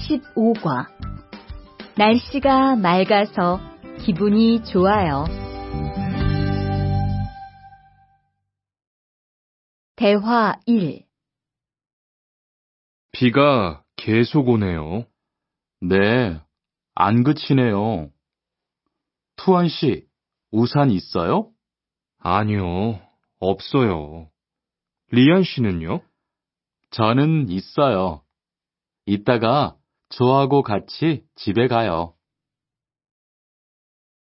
15과. 날씨가 맑아서 기분이 좋아요. 대화 1. 비가 계속 오네요. 네, 안 그치네요. 투원 씨, 우산 있어요? 아니요, 없어요. 리안 씨는요? 저는 있어요. 이따가 저하고 같이 집에 가요.